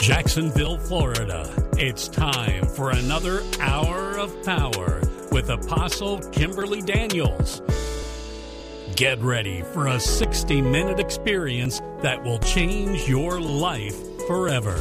Jacksonville, Florida. It's time for another hour of power with Apostle Kimberly Daniels. Get ready for a 60-minute experience that will change your life forever.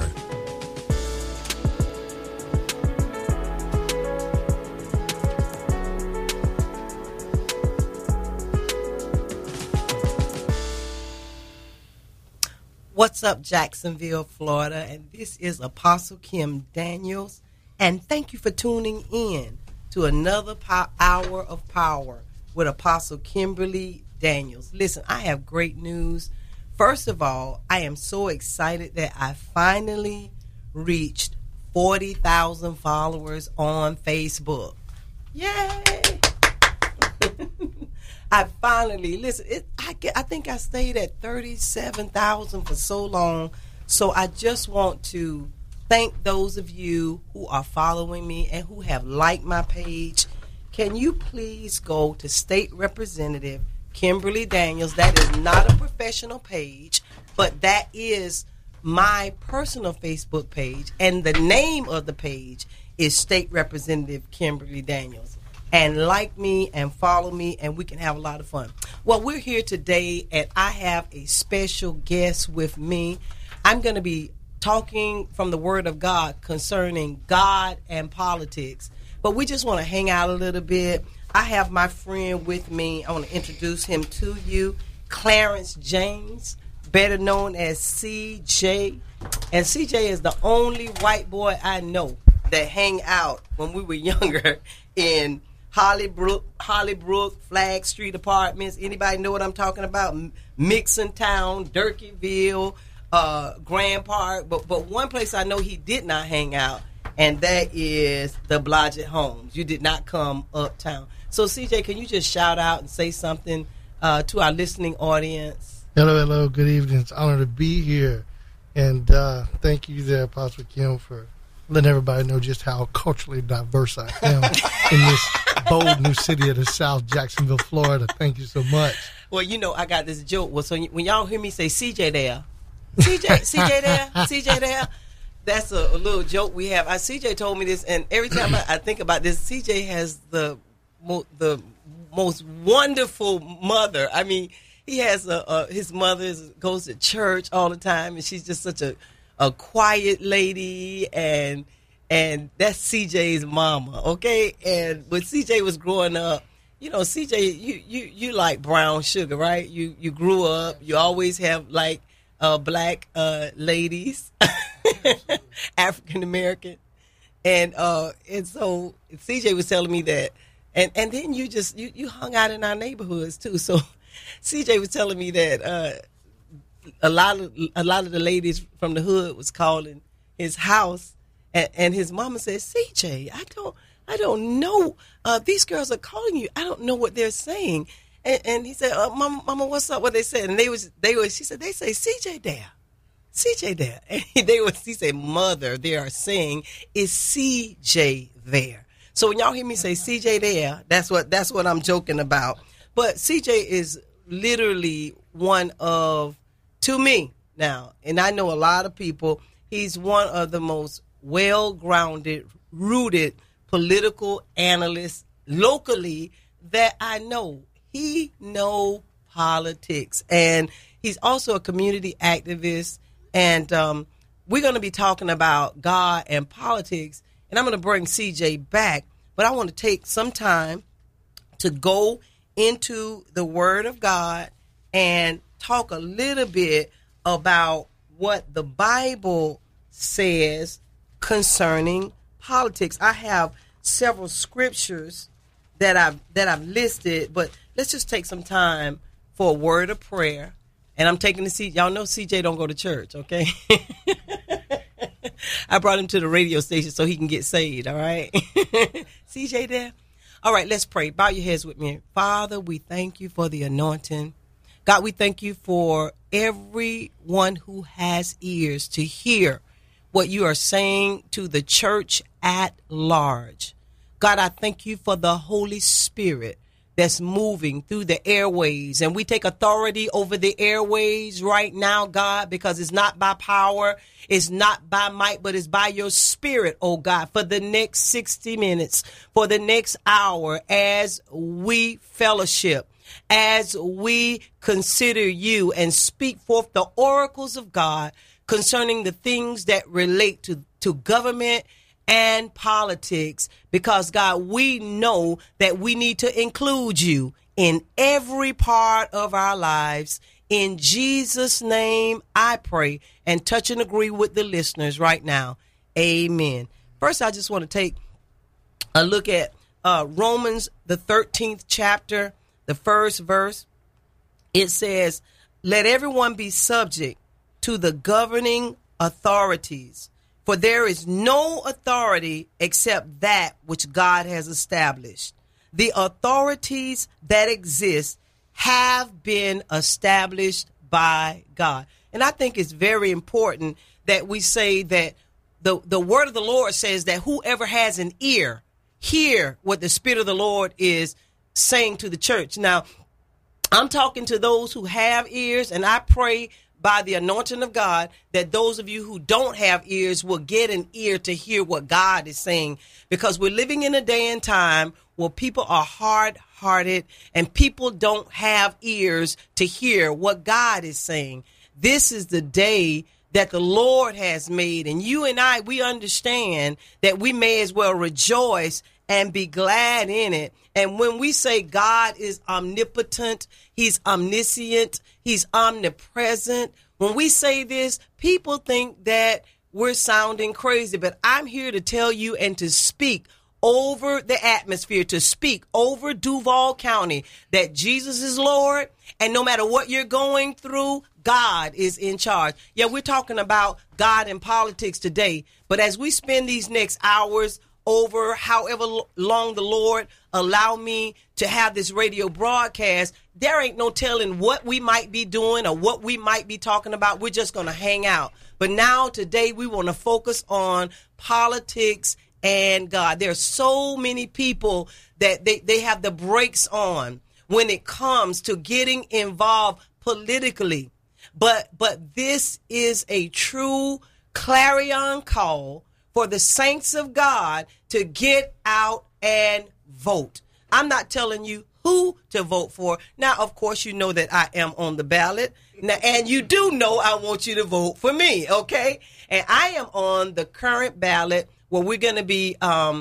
What's up, Jacksonville, Florida? And this is Apostle Kim Daniels. And thank you for tuning in to another hour of power with Apostle Kimberly Daniels. Listen, I have great news. First of all, I am so excited that I finally reached 40,000 followers on Facebook. Yay! I finally, listen, I think I stayed at 37,000 for so long. So I just want to thank those of you who are following me and who have liked my page. Can you please go to State Representative Kimberly Daniels? That is not a professional page, but that is my personal Facebook page. And the name of the page is State Representative Kimberly Daniels. And like me and follow me, and we can have a lot of fun. Well, we're here today, and I have a special guest with me. I'm going to be talking from the Word of God concerning God and politics. But we just want to hang out a little bit. I have my friend with me. I want to introduce him to you, Clarence James, better known as CJ. And CJ is the only white boy I know that hang out when we were younger in Hollybrook, Flag Street Apartments. Anybody know what I'm talking about? Mixon Town, Durkeeville, Grand Park. But one place I know he did not hang out, and that is the Blodgett Homes. You did not come uptown. So, CJ, can you just shout out and say something to our listening audience? Hello. Good evening. It's an honor to be here. And thank you there, Apostle Kim, for letting everybody know just how culturally diverse I am in this bold new city of the South, Jacksonville, Florida. Thank you so much. Well, you know, I got this joke. Well, so when y'all hear me say CJ there, CJ there, that's a little joke we have. CJ told me this, and every time I think about this, CJ has the most wonderful mother. I mean, he has his mother goes to church all the time, and she's just such a quiet lady, and that's CJ's mama, okay? And when CJ was growing up, you know, CJ, you like brown sugar, right? You grew up, you always have like black ladies, African American, and so CJ was telling me that, and then you hung out in our neighborhoods too. So CJ was telling me that a lot of the ladies from the hood was calling his house, and his mama said, CJ, I don't know. These girls are calling you. I don't know what they're saying. And he said, Mama, what's up? What they said? And she said, they say CJ there. And he said, Mother, they are saying, is CJ there? So when y'all hear me say CJ there, that's what I'm joking about. But CJ is literally one of, to me now, and I know a lot of people, he's one of the most well-grounded, rooted political analysts locally that I know. He knows politics, and he's also a community activist, and we're going to be talking about God and politics, and I'm going to bring CJ back, but I want to take some time to go into the Word of God and talk a little bit about what the Bible says concerning politics. I have several scriptures that I've listed, but let's just take some time for a word of prayer. And I'm taking the seat. Y'all know CJ don't go to church, okay? I brought him to the radio station so he can get saved, all right? CJ there? All right, let's pray. Bow your heads with me. Father, we thank you for the anointing. God, we thank you for everyone who has ears to hear what you are saying to the church at large. God, I thank you for the Holy Spirit that's moving through the airways. And we take authority over the airways right now, God, because it's not by power, it's not by might, but it's by your spirit, oh God, for the next 60 minutes, for the next hour, as we fellowship, as we consider you and speak forth the oracles of God concerning the things that relate to government and politics, because God, we know that we need to include you in every part of our lives. In Jesus' name, I pray and touch and agree with the listeners right now. Amen. First, I just want to take a look at Romans, the 13th chapter, the first verse. It says, "Let everyone be subject to the governing authorities, for there is no authority except that which God has established. The authorities that exist have been established by God." And I think it's very important that we say that the word of the Lord says that whoever has an ear, hear what the Spirit of the Lord is saying to the church. Now, I'm talking to those who have ears, and I pray by the anointing of God that those of you who don't have ears will get an ear to hear what God is saying, because we're living in a day and time where people are hard-hearted and people don't have ears to hear what God is saying. This is the day that the Lord has made, and you and I, we understand that we may as well rejoice and be glad in it. And when we say God is omnipotent, he's omniscient, he's omnipresent, when we say this, people think that we're sounding crazy, but I'm here to tell you and to speak over the atmosphere, to speak over Duval County, that Jesus is Lord, and no matter what you're going through, God is in charge. Yeah, we're talking about God and politics today, but as we spend these next hours over however long the Lord allow me to have this radio broadcast, there ain't no telling what we might be doing or what we might be talking about. We're just going to hang out. But now today we want to focus on politics and God. There are so many people that they have the brakes on when it comes to getting involved politically. But this is a true clarion call for the saints of God to get out and vote. I'm not telling you who to vote for. Now, of course, you know that I am on the ballot. Now, and you do know I want you to vote for me, okay? And I am on the current ballot where we're going to be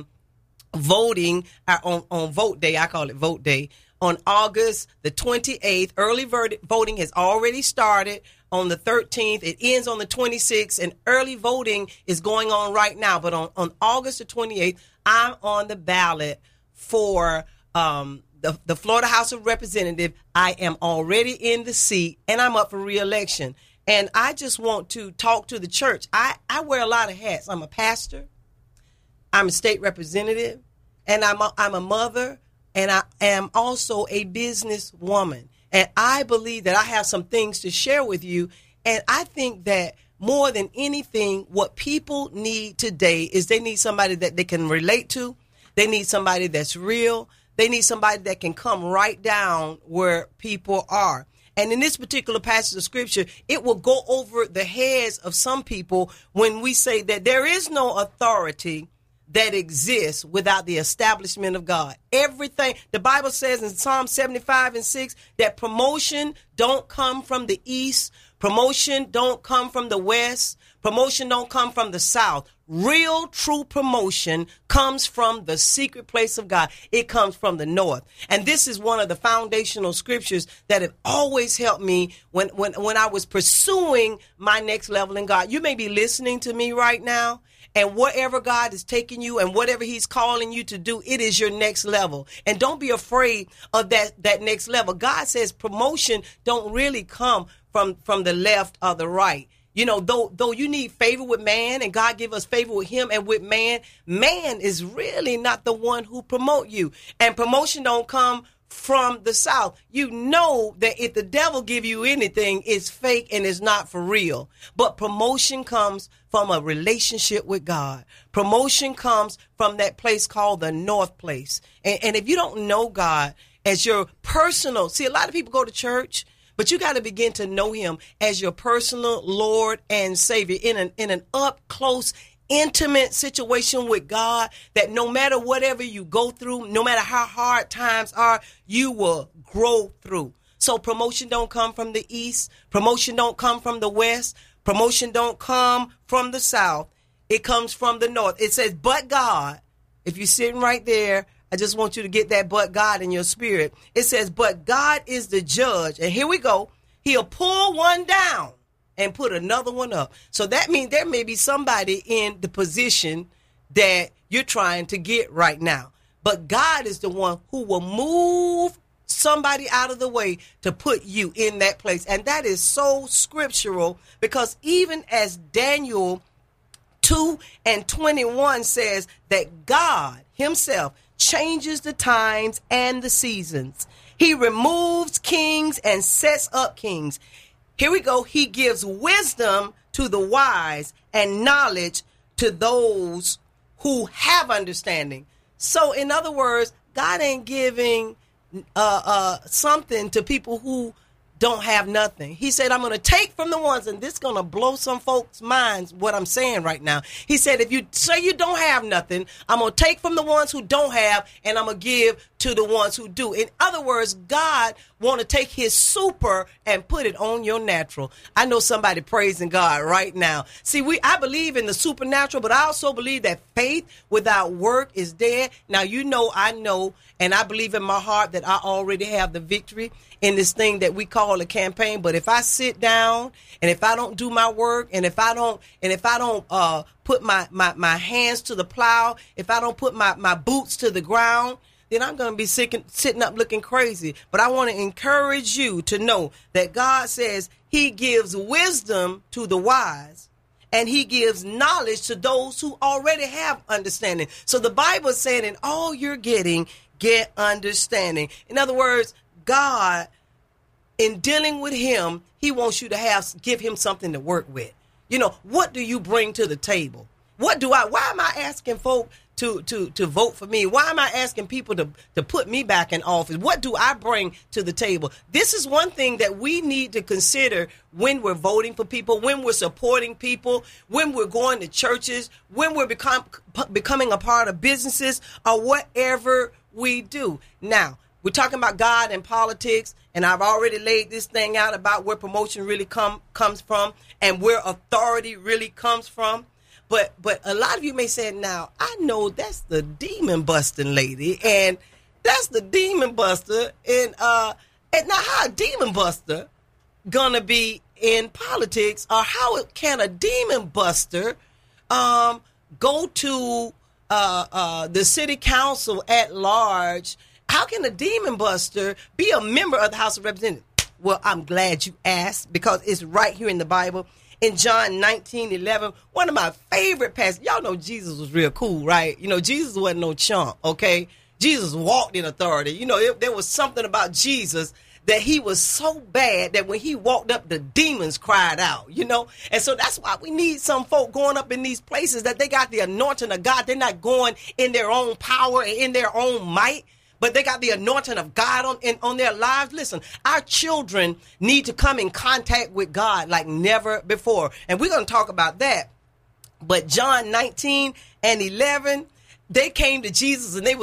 voting on vote day. I call it vote day. On August the 28th, early voting has already started. On the 13th, it ends on the 26th, and early voting is going on right now. But on August the 28th, I'm on the ballot for the Florida House of Representatives. I am already in the seat, and I'm up for re-election. And I just want to talk to the church. I wear a lot of hats. I'm a pastor. I'm a state representative, and I'm a mother, and I am also a businesswoman. And I believe that I have some things to share with you. And I think that more than anything, what people need today is they need somebody that they can relate to. They need somebody that's real. They need somebody that can come right down where people are. And in this particular passage of scripture, it will go over the heads of some people when we say that there is no authority that exists without the establishment of God. Everything, the Bible says in Psalm 75:6 that promotion don't come from the east, promotion don't come from the west, promotion don't come from the south. Real, true promotion comes from the secret place of God. It comes from the north. And this is one of the foundational scriptures that have always helped me when I was pursuing my next level in God. You may be listening to me right now, and wherever God is taking you and whatever he's calling you to do, it is your next level. And don't be afraid of that next level. God says promotion don't really come from the left or the right. You know, though you need favor with man, and God give us favor with him and with man, man is really not the one who promote you. And promotion don't come from the south. You know that if the devil give you anything, it's fake and it's not for real. But promotion comes from a relationship with God. Promotion comes from that place called the north place. And if you don't know God, as your personal. See, a lot of people go to church, but you got to begin to know him as your personal Lord and Savior in an up close, intimate situation with God, that no matter whatever you go through, no matter how hard times are, you will grow through. So promotion don't come from the east. Promotion don't come from the west. Promotion don't come from the south. It comes from the north. It says, but God. If you're sitting right there, I just want you to get that but God in your spirit. It says, but God is the judge. And here we go. He'll pull one down and put another one up. So that means there may be somebody in the position that you're trying to get right now. But God is the one who will move somebody out of the way to put you in that place. And that is so scriptural, because even as Daniel 2:21 says that God himself changes the times and the seasons. He removes kings and sets up kings. Here we go. He gives wisdom to the wise and knowledge to those who have understanding. So in other words, God ain't giving something to people who don't have nothing. He said, I'm going to take from the ones, and this is going to blow some folks' minds, what I'm saying right now. He said, if you say you don't have nothing, I'm going to take from the ones who don't have, and I'm going to give to the ones who do. In other words, God want to take his super and put it on your natural. I know somebody praising God right now. See, I believe in the supernatural, but I also believe that faith without work is dead. Now, I know, and I believe in my heart that I already have the victory in this thing that we call a campaign. But if I sit down and if I don't do my work, and if I don't put my hands to the plow, if I don't put my boots to the ground, then I'm going to be sitting up looking crazy. But I want to encourage you to know that God says he gives wisdom to the wise, and he gives knowledge to those who already have understanding. So the Bible is saying, in all you're getting, get understanding. In other words, God, in dealing with him, he wants you to give him something to work with. What do you bring to the table? Why am I asking folk to vote for me? Why am I asking people to put me back in office? What do I bring to the table? This is one thing that we need to consider when we're voting for people, when we're supporting people, when we're going to churches, when we're becoming a part of businesses, or whatever we do. Now, we're talking about God and politics, and I've already laid this thing out about where promotion really comes from and where authority really comes from. But a lot of you may say, now, I know that's the demon busting lady, and that's the demon buster. And now how a demon buster gonna be in politics, or how can a demon buster go to the city council at large? How can a demon buster be a member of the House of Representatives? Well, I'm glad you asked, because it's right here in the Bible. In John 19:11, one of my favorite passages. Y'all know Jesus was real cool, right? Jesus wasn't no chump, okay? Jesus walked in authority. There was something about Jesus that he was so bad that when he walked up, the demons cried out, And so that's why we need some folk going up in these places, that they got the anointing of God. They're not going in their own power and in their own might, but they got the anointing of God on their lives. Listen, our children need to come in contact with God like never before. And we're going to talk about that. But John 19:11, they came to Jesus, and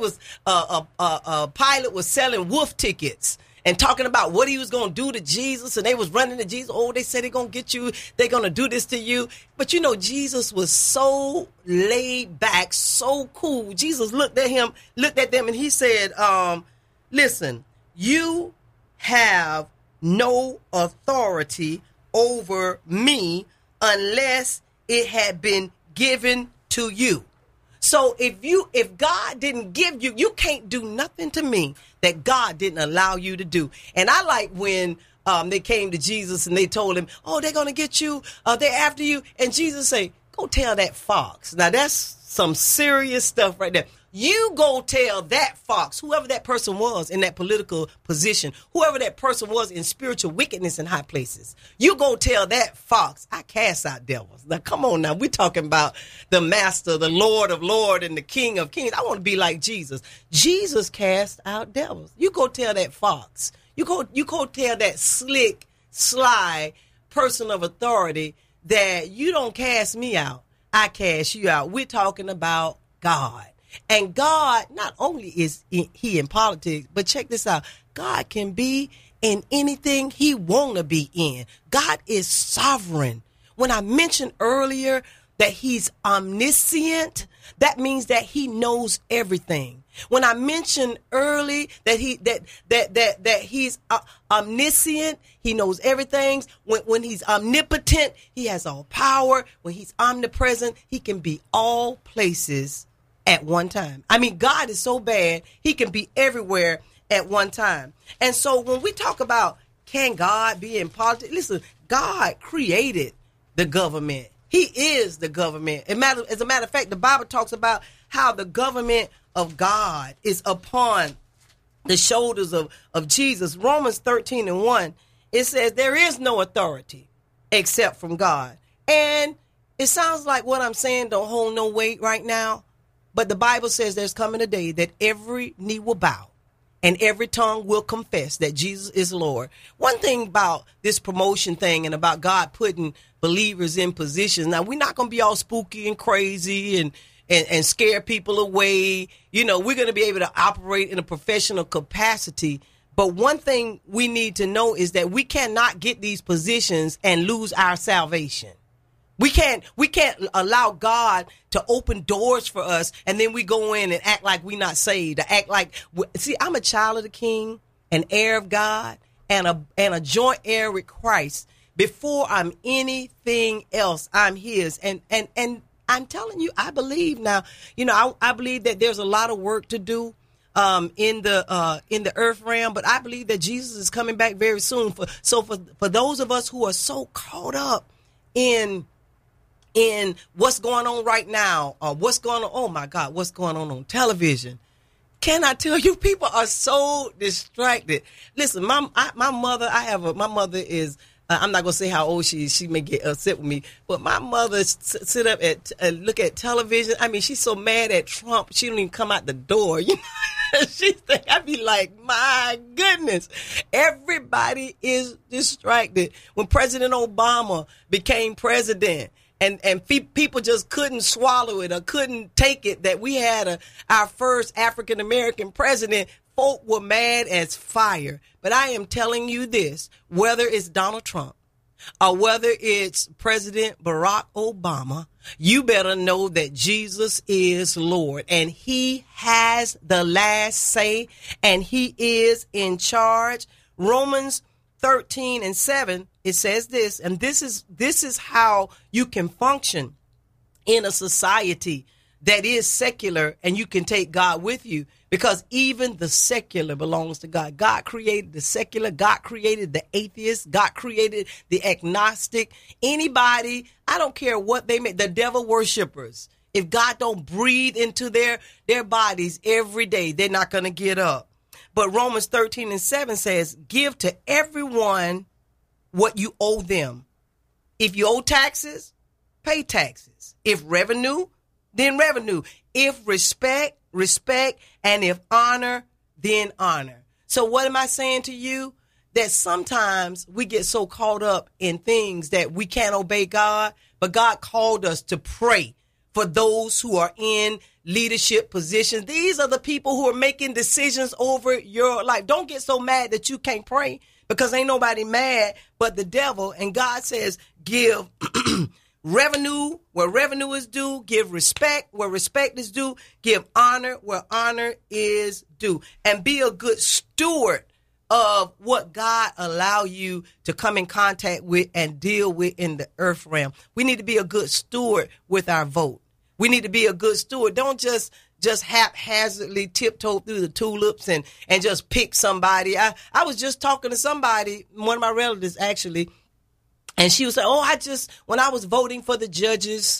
Pilate was selling wolf tickets and talking about what he was going to do to Jesus. And they was running to Jesus. Oh, they said they're going to get you. They're going to do this to you. But Jesus was so laid back, so cool. Jesus looked at them, and he said, listen, you have no authority over me unless it had been given to you. So if God didn't give you, you can't do nothing to me that God didn't allow you to do. And I like when they came to Jesus and they told him, oh, they're going to get you. They're after you. And Jesus say, go tell that fox. Now that's some serious stuff right there. You go tell that fox, whoever that person was in that political position, whoever that person was in spiritual wickedness in high places, you go tell that fox, I cast out devils. Now, come on now. We're talking about the master, the Lord of lords, and the King of kings. I want to be like Jesus. Jesus cast out devils. You go tell that fox. You go tell that slick, sly person of authority that you don't cast me out. I cast you out. We're talking about God. And God, not only is he in politics, but check this out. God can be in anything he want to be in. God is sovereign. When I mentioned earlier that he's omniscient, that means that he knows everything. When I mentioned early that he's omniscient, he knows everything. When he's omnipotent, he has all power. When he's omnipresent, he can be all places at one time. I mean, God is so bad, he can be everywhere at one time. And so when we talk about can God be in politics, listen, God created the government. He is the government. As a matter of fact, the Bible talks about how the government of God is upon the shoulders of Jesus. Romans 13:1, it says there is no authority except from God. And it sounds like what I'm saying don't hold no weight right now. But the Bible says there's coming a day that every knee will bow and every tongue will confess that Jesus is Lord. One thing about this promotion thing and about God putting believers in positions. Now, we're not going to be all spooky and crazy and scare people away. You know, we're going to be able to operate in a professional capacity. But one thing we need to know is that we cannot get these positions and lose our salvation. We can't allow God to open doors for us and then we go in and act like we're not saved. See, I'm a child of the King, an heir of God, and a joint heir with Christ. Before I'm anything else, I'm his. And I'm telling you, I believe now, you know, I believe that there's a lot of work to do in the earth realm, but I believe that Jesus is coming back very soon. For those of us who are so caught up in what's going on right now, what's going on, oh my God, what's going on television. Can I tell you, people are so distracted. Listen, my mother is, I'm not going to say how old she is. She may get upset with me, but my mother sit up and look at television. I mean, she's so mad at Trump, she don't even come out the door. You know, I'd be like, my goodness, everybody is distracted. When President Obama became president, and people just couldn't swallow it or couldn't take it that we had our first African-American president, folk were mad as fire. But I am telling you this, whether it's Donald Trump or whether it's President Barack Obama, you better know that Jesus is Lord and he has the last say and he is in charge. Romans 13:7, it says this, and this is how you can function in a society that is secular and you can take God with you, because even the secular belongs to God. God created the secular. God created the atheist. God created the agnostic. Anybody, I don't care what they make, the devil worshipers. If God don't breathe into their bodies every day, they're not going to get up. But Romans 13:7 says, give to everyone what you owe them. If you owe taxes, pay taxes. If revenue, then revenue. If respect, respect. And if honor, then honor. So what am I saying to you? That sometimes we get so caught up in things that we can't obey God, but God called us to pray for those who are in leadership positions. These are the people who are making decisions over your life. Don't get so mad that you can't pray, because ain't nobody mad but the devil. And God says, give revenue where revenue is due, give respect where respect is due, give honor where honor is due, and be a good steward of what God allow you to come in contact with and deal with in the earth realm. We need to be a good steward with our vote. We need to be a good steward. Don't just haphazardly tiptoe through the tulips and just pick somebody. I was just talking to somebody, one of my relatives actually, and she was like, when I was voting for the judges,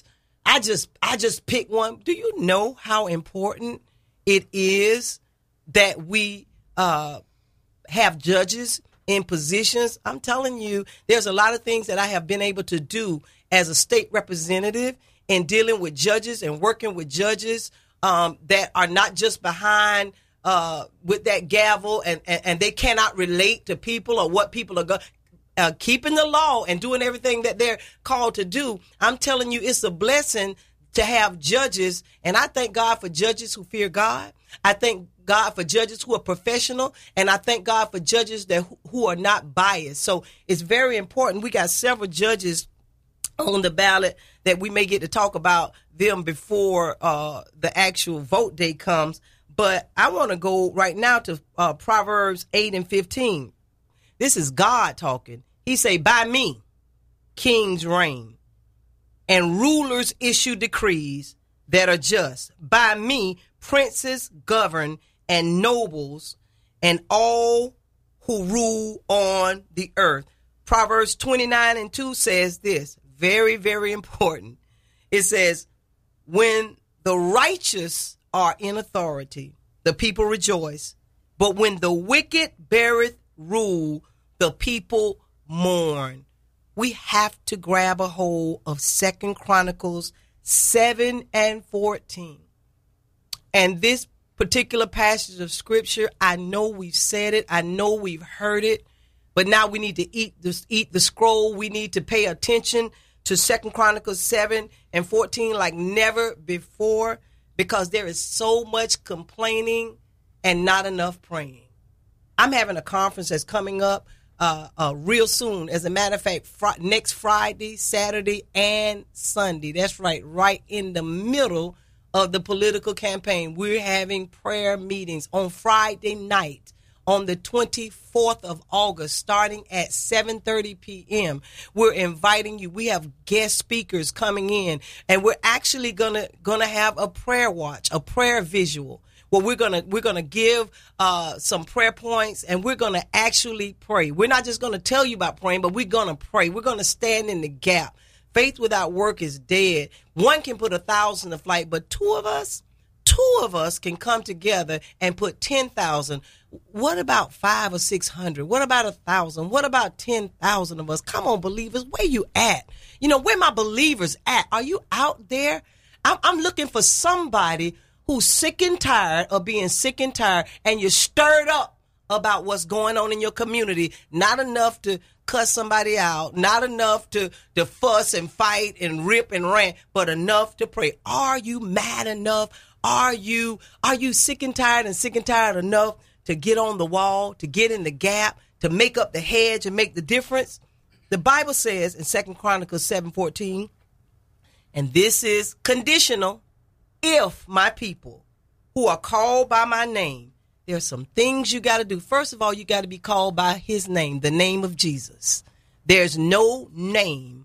I just pick one. Do you know how important it is that we have judges in positions? I'm telling you, there's a lot of things that I have been able to do as a state representative in dealing with judges and working with judges that are not just behind with that gavel and they cannot relate to people or what people are keeping the law and doing everything that they're called to do. I'm telling you, it's a blessing to have judges. And I thank God for judges who fear God. I thank God for judges who are professional. And I thank God for judges who are not biased. So it's very important. We got several judges on the ballot that we may get to talk about them before the actual vote day comes. But I want to go right now to Proverbs 8:15. This is God talking. He say, by me, kings reign and rulers issue decrees that are just. By me, princes govern and nobles and all who rule on the earth. Proverbs 29:2 says this, very, very important. It says, when the righteous are in authority, the people rejoice. But when the wicked beareth rule, the people mourn. We have to grab a hold of 2 Chronicles 7:14. And this particular passage of scripture, I know we've said it. I know we've heard it. But now we need to eat the scroll. We need to pay attention to 2 Chronicles 7:14 like never before, because there is so much complaining and not enough praying. I'm having a conference that's coming up real soon. As a matter of fact, next Friday, Saturday, and Sunday. That's right in the middle of the political campaign. We're having prayer meetings on Friday night on the 24th of August, starting at 7:30 p.m. We're inviting you. We have guest speakers coming in, and we're actually gonna have a prayer watch, a prayer visual. Well, we're gonna give some prayer points, and we're gonna actually pray. We're not just gonna tell you about praying, but we're gonna pray. We're gonna stand in the gap. Faith without work is dead. One can put 1,000 to flight, but two of us can come together and put 10,000. What about 500 or 600? What about 1,000? What about 10,000 of us? Come on, believers, where you at? You know, where my believers at? Are you out there? I'm looking for somebody who's sick and tired of being sick and tired, and you're stirred up about what's going on in your community. Not enough to cuss somebody out, not enough to fuss and fight and rip and rant, but enough to pray. Are you mad enough? Are you sick and tired enough to get on the wall, to get in the gap, to make up the hedge and make the difference? The Bible says in 2 Chronicles 7:14, and this is conditional, if my people who are called by my name, there's some things you got to do. First of all, you got to be called by his name, the name of Jesus. There's no name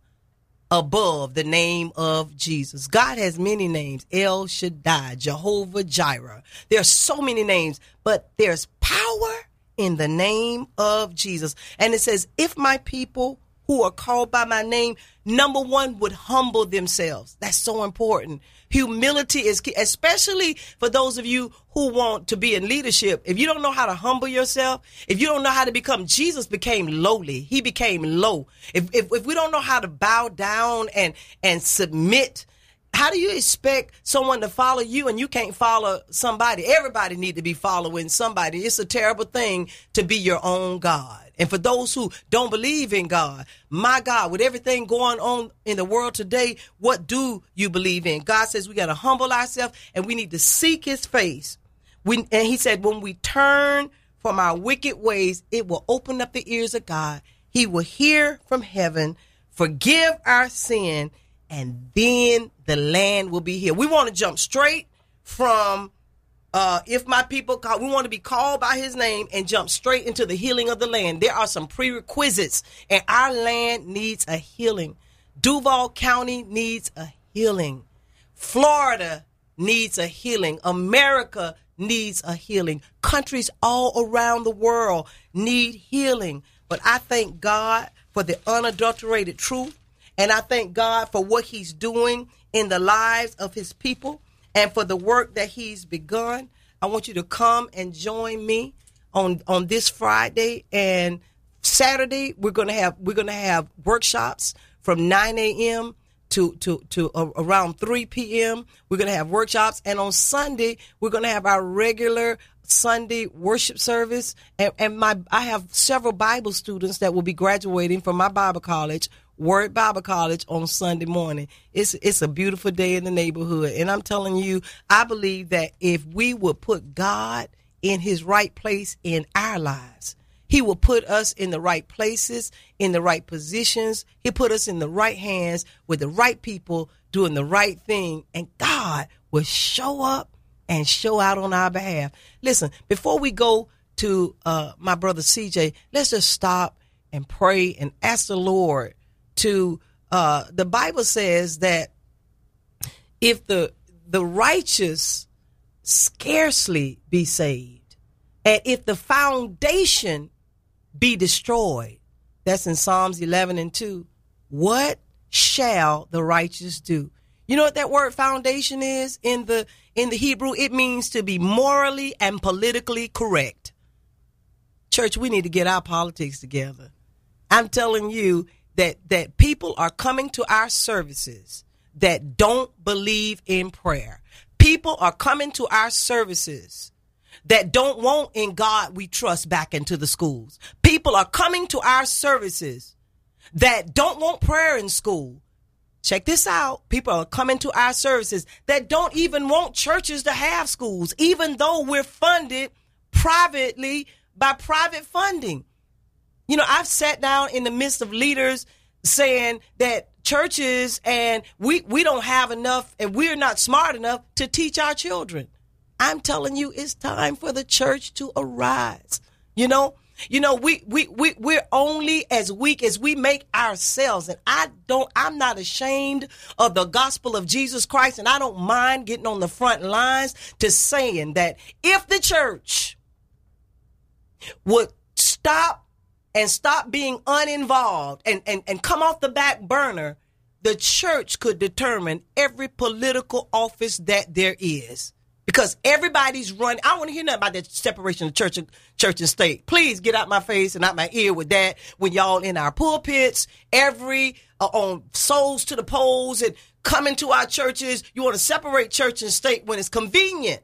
above the name of Jesus. God has many names. El Shaddai, Jehovah Jireh. There's so many names, but there's power in the name of Jesus. And it says, if my people who are called by my name, number one, would humble themselves. That's so important. Humility is key, especially for those of you who want to be in leadership. If you don't know how to humble yourself, if you don't know how to become, Jesus became lowly. He became low. If we don't know how to bow down and submit, how do you expect someone to follow you and you can't follow somebody? Everybody need to be following somebody. It's a terrible thing to be your own God. And for those who don't believe in God, my God, with everything going on in the world today, what do you believe in? God says we got to humble ourselves and we need to seek his face. And he said, when we turn from our wicked ways, it will open up the ears of God. He will hear from heaven, forgive our sin, and then the land will be healed. We want to jump straight from if my people call, we want to be called by his name and jump straight into the healing of the land. There are some prerequisites, and our land needs a healing. Duval County needs a healing. Florida needs a healing. America needs a healing. Countries all around the world need healing. But I thank God for the unadulterated truth, and I thank God for what he's doing in the lives of his people and for the work that he's begun. I want you to come and join me on this Friday and Saturday. We're gonna have workshops from 9 a.m. to around 3 p.m. We're gonna have workshops, and on Sunday we're gonna have our regular Sunday worship service. And I have several Bible students that will be graduating from my Bible college, Word Bible College, on Sunday morning. It's a beautiful day in the neighborhood, and I'm telling you, I believe that if we would put God in his right place in our lives, he will put us in the right places, in the right positions. He'll put us in the right hands with the right people doing the right thing, and God will show up and show out on our behalf. Listen, before we go to my brother CJ, let's just stop and pray and ask the Lord to, the Bible says that if the righteous scarcely be saved, and if the foundation be destroyed, that's in Psalms 11:2, what shall the righteous do? You know what that word foundation is in the Hebrew? It means to be morally and politically correct. Church, we need to get our politics together. I'm telling you that people are coming to our services that don't believe in prayer. People are coming to our services that don't want "In God We Trust" back into the schools. People are coming to our services that don't want prayer in school. Check this out. People are coming to our services that don't even want churches to have schools, even though we're funded privately by private funding. You know, I've sat down in the midst of leaders saying that churches and we don't have enough and we're not smart enough to teach our children. I'm telling you, it's time for the church to arise. You know, we're only as weak as we make ourselves. And I'm not ashamed of the gospel of Jesus Christ. And I don't mind getting on the front lines to saying that if the church would stop being uninvolved and come off the back burner, the church could determine every political office that there is. Because everybody's running. I don't want to hear nothing about that separation of church and state. Please get out my face and out my ear with that. When y'all in our pulpits, on souls to the polls and coming to our churches, you want to separate church and state when it's convenient.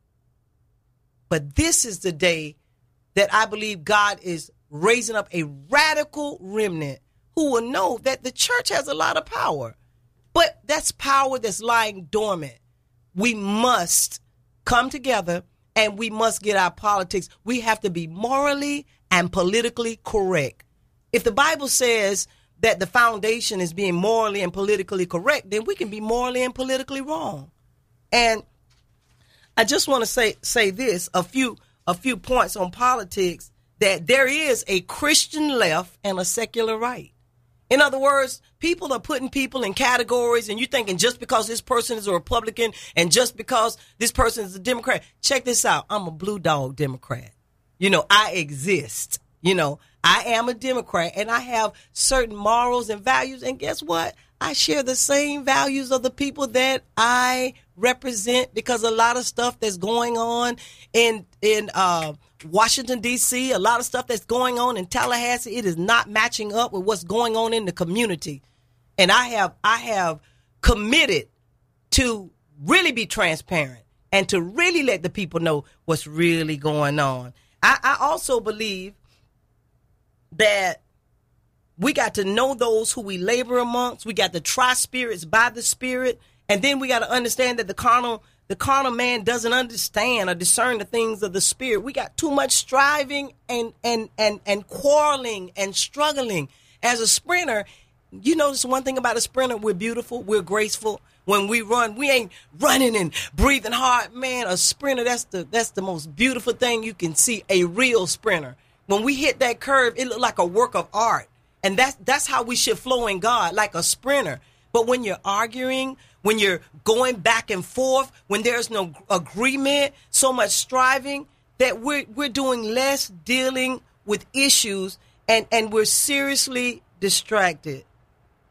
But this is the day that I believe God is raising up a radical remnant who will know that the church has a lot of power. But that's power that's lying dormant. We must come together and we must get our politics. We have to be morally and politically correct. If the Bible says that the foundation is being morally and politically correct, then we can be morally and politically wrong. And I just want to say this, a few points on politics, that there is a Christian left and a secular right. In other words, people are putting people in categories, and you're thinking just because this person is a Republican and just because this person is a Democrat. Check this out. I'm a blue dog Democrat. You know, I exist. You know, I am a Democrat, and I have certain morals and values. And guess what? I share the same values of the people that I represent, because a lot of stuff that's going on in Washington, D.C., a lot of stuff that's going on in Tallahassee, it is not matching up with what's going on in the community. And I have committed to really be transparent and to really let the people know what's really going on. I also believe that we got to know those who we labor amongst. We got to try spirits by the Spirit. And then we got to understand that the carnal man doesn't understand or discern the things of the Spirit. We got too much striving and quarreling and struggling. As a sprinter, you notice one thing about a sprinter, we're beautiful, we're graceful. When we run, we ain't running and breathing hard. Man, a sprinter, that's the most beautiful thing you can see, a real sprinter. When we hit that curve, it look like a work of art. And that's how we should flow in God, like a sprinter. But when you're arguing, when you're going back and forth, when there's no agreement, so much striving, that we're doing less dealing with issues and we're seriously distracted.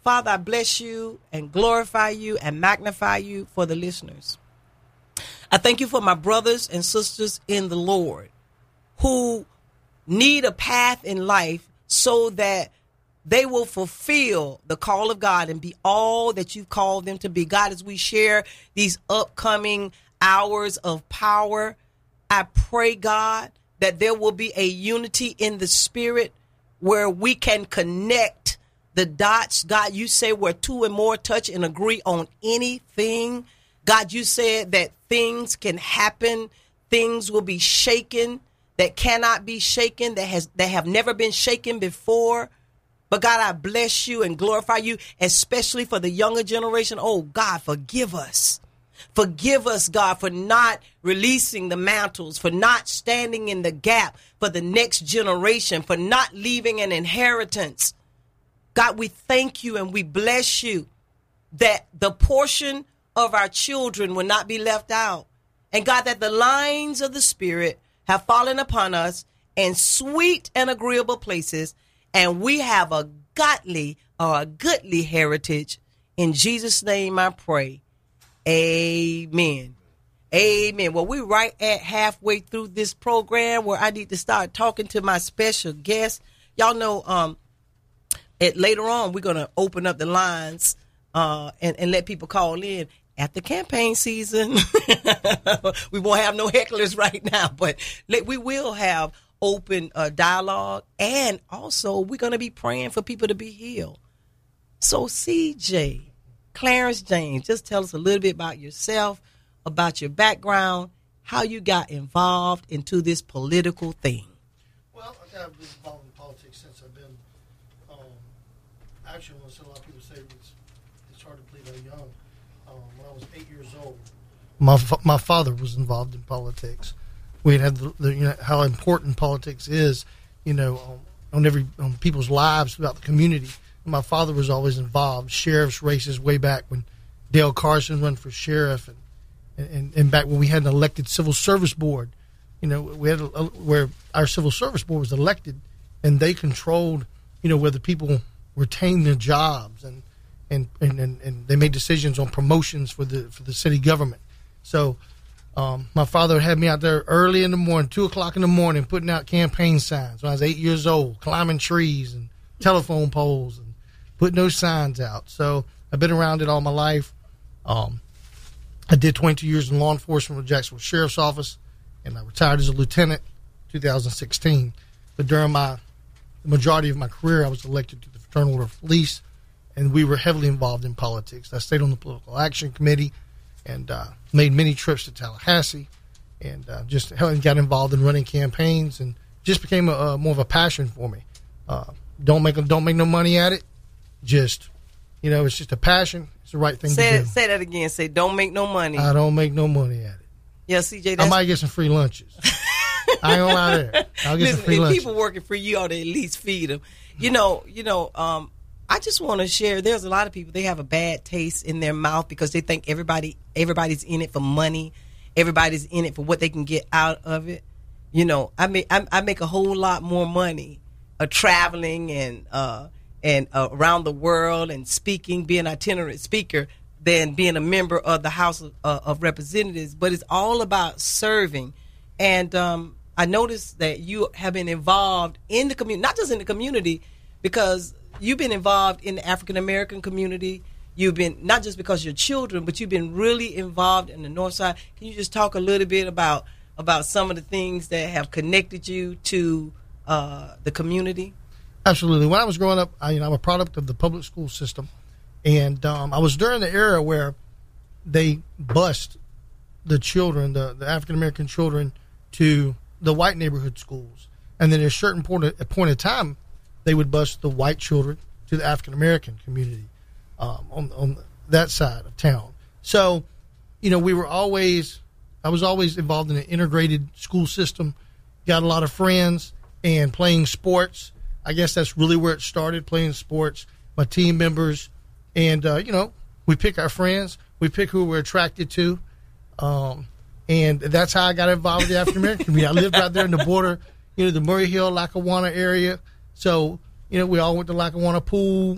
Father, I bless you and glorify you and magnify you for the listeners. I thank you for my brothers and sisters in the Lord who need a path in life so that they will fulfill the call of God and be all that you've called them to be. God, as we share these upcoming hours of power, I pray, God, that there will be a unity in the spirit where we can connect the dots. God, you say where two and more touch and agree on anything. God, you said that things can happen. Things will be shaken that cannot be shaken, that have never been shaken before. But God, I bless you and glorify you, especially for the younger generation. Oh, God, forgive us. Forgive us, God, for not releasing the mantles, for not standing in the gap for the next generation, for not leaving an inheritance. God, we thank you and we bless you that the portion of our children will not be left out. And God, that the lines of the Spirit have fallen upon us in sweet and agreeable places, and we have a godly or a goodly heritage. In Jesus' name I pray. Amen. Amen. Well, we're right at halfway through this program where I need to start talking to my special guest. Y'all know later on we're going to open up the lines and let people call in. At the campaign season, we won't have no hecklers right now, but we will have open dialogue, and also we're going to be praying for people to be healed. So CJ, Clarence James, just tell us a little bit about yourself, about your background, how you got involved into this political thing. Well, I've been involved in politics since I've been, actually, a lot of people say it's hard to believe I'm young. When I was 8 years old, my father was involved in politics. We had the how important politics is, on people's lives throughout the community. My father was always involved. Sheriff's races way back when Dale Carson ran for sheriff, and back when we had an elected civil service board. We had where our civil service board was elected, and they controlled, whether people retained their jobs, and they made decisions on promotions for the city government. So my father had me out there early in the morning, 2:00 in the morning, putting out campaign signs when I was 8 years old, climbing trees and telephone poles and putting those signs out. So I've been around it all my life. I did 22 years in law enforcement with Jacksonville Sheriff's Office, and I retired as a lieutenant in 2016. But during the majority of my career, I was elected to the Fraternal Order of Police, and we were heavily involved in politics. I stayed on the Political Action Committee and made many trips to Tallahassee, and just got involved in running campaigns, and just became more of a passion for me. Don't make no money at it. Just, it's just a passion. It's the right thing to do. Say that again. Say, don't make no money. I don't make no money at it. Yeah, CJ, I might get some free lunches. I ain't gonna lie there. I'll get some free lunches. People working for you ought to at least feed them. I just want to share. There's a lot of people, they have a bad taste in their mouth because they think everybody's in it for money. Everybody's in it for what they can get out of it. I make a whole lot more money traveling and around the world and speaking, being an itinerant speaker, than being a member of the House of Representatives. But it's all about serving. And I noticed that you have been involved in the community, not just in the community, because you've been involved in the African American community. You've been, not just because you're children, but you've been really involved in the North Side. Can you just talk a little bit about some of the things that have connected you to the community? Absolutely. When I was growing up, I'm a product of the public school system, and I was during the era where they bused the children, the African American children, to the white neighborhood schools, and then at a certain point of time, they would bus the white children to the African American community on that side of town. So, I was always involved in an integrated school system, got a lot of friends, and playing sports. I guess that's really where it started, playing sports, my team members. And, we pick our friends. We pick who we're attracted to. And that's how I got involved with the African American community. I lived right there in the border, the Murray Hill, Lackawanna area. So, we all went to Lackawanna Pool,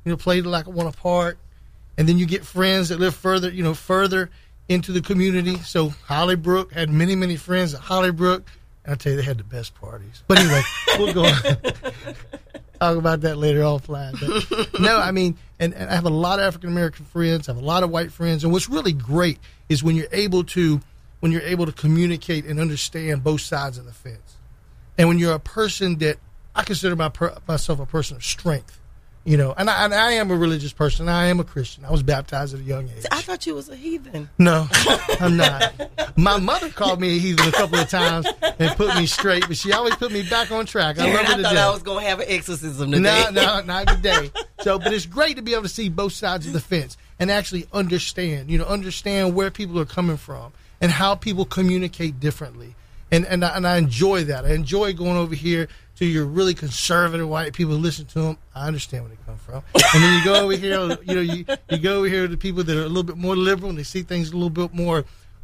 play like one apart. And then you get friends that live further into the community. So Hollybrook had many, many friends at Hollybrook. And I'll tell you, they had the best parties. But anyway, we'll go on. Talk about that later offline. But no, I mean, and I have a lot of African-American friends. I have a lot of white friends. And what's really great is when you're able to communicate and understand both sides of the fence. And when you're a person that I consider myself a person of strength. And I am a religious person. I am a Christian. I was baptized at a young age. I thought you was a heathen. No, I'm not. My mother called me a heathen a couple of times and put me straight, but she always put me back on track. I love her to death. I thought I was going to have an exorcism today. No, not today. But it's great to be able to see both sides of the fence and actually understand where people are coming from and how people communicate differently. And I enjoy that. I enjoy going over here to your really conservative white people who listen to them. I understand where they come from. And then you go over here, you go over here to people that are a little bit more liberal and they see things a little bit more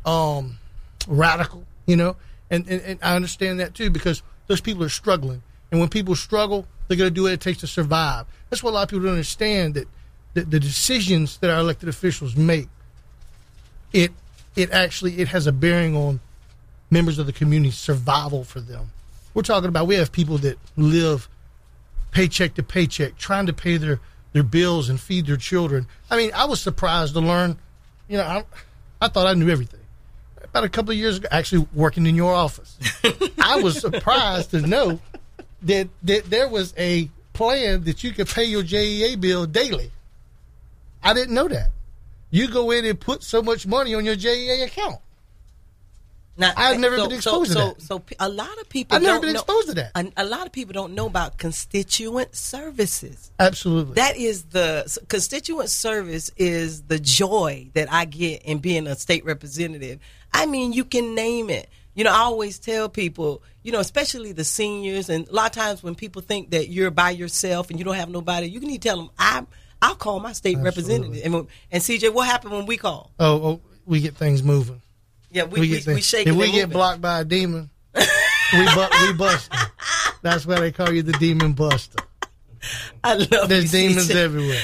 radical, And I understand that too because those people are struggling. And when people struggle, they're going to do what it takes to survive. That's what a lot of people don't understand, that the decisions that our elected officials make, it has a bearing on members of the community, survival for them. We're talking about, we have people that live paycheck to paycheck, trying to pay their bills and feed their children. I mean, I was surprised to learn, I thought I knew everything. About a couple of years ago, actually working in your office, I was surprised to know that there was a plan that you could pay your JEA bill daily. I didn't know that. You go in and put so much money on your JEA account. Now, I've never been exposed to that. So a lot of people I've never been exposed to that. A lot of people don't know about constituent services. Absolutely. That is the constituent service is the joy that I get in being a state representative. I mean, you can name it. I always tell people, especially the seniors, and a lot of times when people think that you're by yourself and you don't have nobody, you need to tell them, I'll call my state representative. And CJ, what happened when we call? Oh, we get things moving. Yeah, we shake it. If we get blocked by a demon, we bust them. That's why they call you the demon buster. I love There's demons everywhere.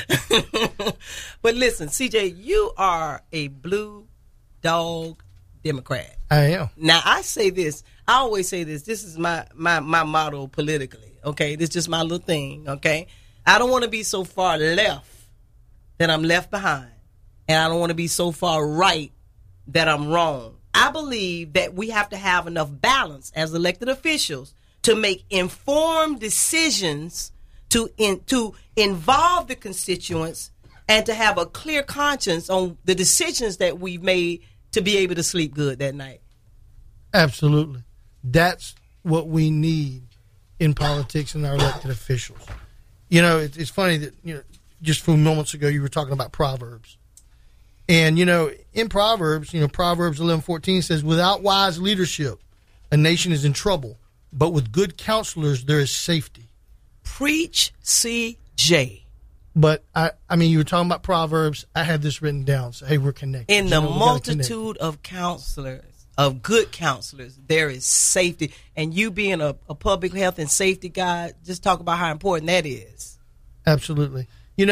But listen, CJ, you are a blue dog Democrat. I am. Now, I say this. I always say this. This is my motto politically, okay? This is just my little thing, okay? I don't want to be so far left that I'm left behind. And I don't want to be so far right that I'm wrong. I believe that we have to have enough balance as elected officials to make informed decisions to involve the constituents and to have a clear conscience on the decisions that we've made to be able to sleep good that night. Absolutely. That's what we need in politics and our elected officials. It's funny that, just a few moments ago you were talking about Proverbs. And, in Proverbs, Proverbs 11:14 says, without wise leadership, a nation is in trouble, but with good counselors, there is safety. Preach, CJ. But, I mean, you were talking about Proverbs. I had this written down. So, hey, we're connected. In the multitude of counselors, of good counselors, there is safety. And you being a public health and safety guy, just talk about how important that is. Absolutely.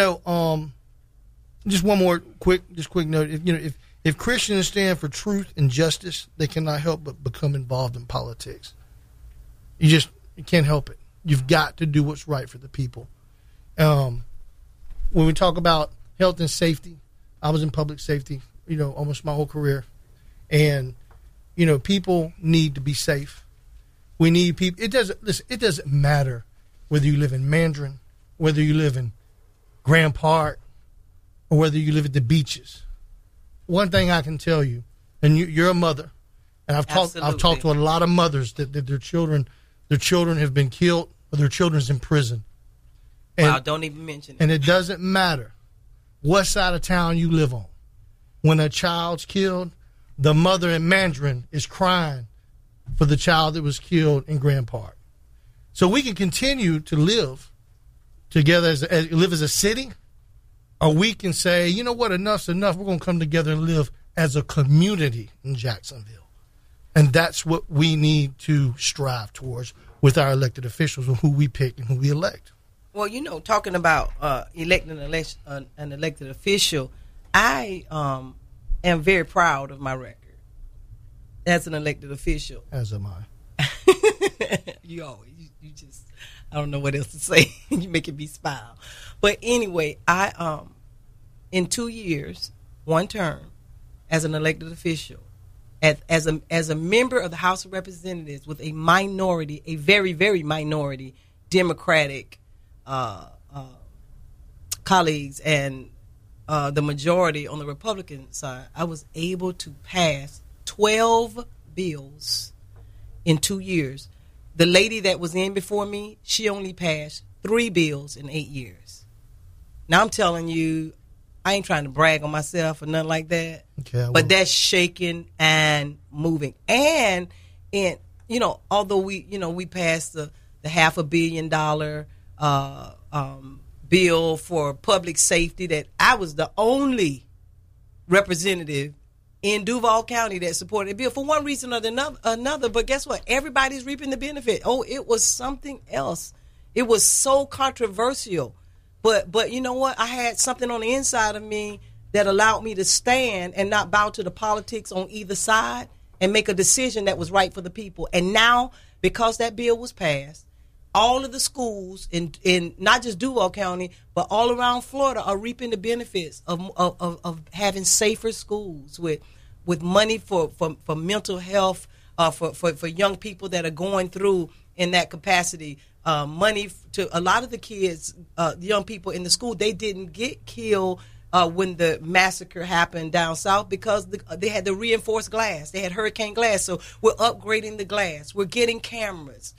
Just one more quick note. If Christians stand for truth and justice, they cannot help but become involved in politics. You can't help it. You've got to do what's right for the people. When we talk about health and safety, I was in public safety, almost my whole career. And, people need to be safe. We need people. It doesn't matter whether you live in Mandarin, whether you live in Grand Park, or whether you live at the beaches. One thing I can tell you, and you're a mother, and I've talked to a lot of mothers that their children have been killed or their children's in prison. Wow, don't even mention it. And it doesn't matter what side of town you live on. When a child's killed, the mother in Mandarin is crying for the child that was killed in Grand Park. So we can continue to live together live as a city, or we can say, you know what, enough's enough. We're going to come together and live as a community in Jacksonville. And that's what we need to strive towards with our elected officials and who we pick and who we elect. Well, talking about electing an elected official, I am very proud of my record as an elected official. As am I. You just, I don't know what else to say. You making me smile. But anyway, I in 2 years, one term, as an elected official, as a member of the House of Representatives with a minority, a very, very minority Democratic colleagues and the majority on the Republican side, I was able to pass 12 bills in 2 years. The lady that was in before me, she only passed 3 bills in 8 years. Now I'm telling you, I ain't trying to brag on myself or nothing like that. Okay, but that's shaking and moving. And although we passed the $500 million bill for public safety, that I was the only representative in Duval County that supported the bill for one reason or another. But guess what? Everybody's reaping the benefit. Oh, it was something else. It was so controversial. But you know what? I had something on the inside of me that allowed me to stand and not bow to the politics on either side and make a decision that was right for the people. And now, because that bill was passed, all of the schools in not just Duval County, but all around Florida are reaping the benefits of having safer schools with money for mental health, for young people that are going through in that capacity. Money to a lot of the kids, young people in the school, they didn't get killed when the massacre happened down south because they had the reinforced glass. They had hurricane glass. So we're upgrading the glass. We're getting cameras,